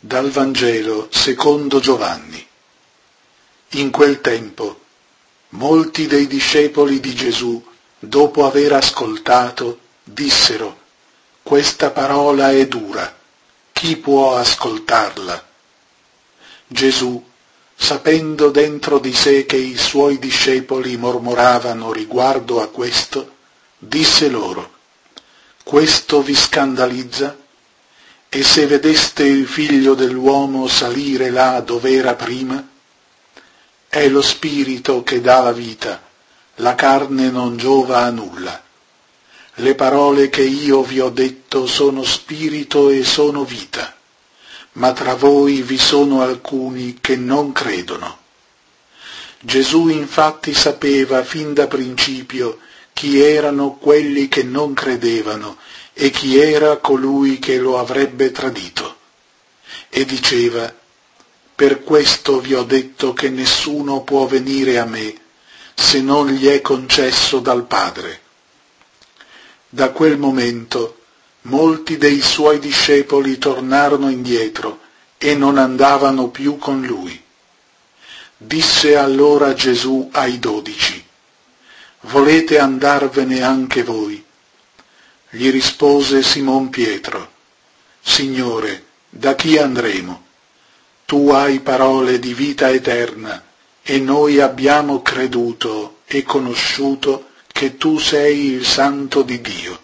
Dal Vangelo secondo Giovanni. In quel tempo, molti dei discepoli di Gesù, dopo aver ascoltato, dissero: «Questa parola è dura, chi può ascoltarla?» Gesù, sapendo dentro di sé che i suoi discepoli mormoravano riguardo a questo, disse loro: «Questo vi scandalizza? E se vedeste il Figlio dell'uomo salire là dov'era prima? È lo Spirito che dà la vita, la carne non giova a nulla. Le parole che io vi ho detto sono spirito e sono vita, ma tra voi vi sono alcuni che non credono». Gesù infatti sapeva fin da principio chi erano quelli che non credevano e chi era colui che lo avrebbe tradito. E diceva: «Per questo vi ho detto che nessuno può venire a me se non gli è concesso dal Padre». Da quel momento molti dei suoi discepoli tornarono indietro e non andavano più con lui. Disse allora Gesù ai 12: «Volete andarvene anche voi?» Gli rispose Simon Pietro: «Signore, da chi andremo? Tu hai parole di vita eterna, e noi abbiamo creduto e conosciuto che tu sei il Santo di Dio».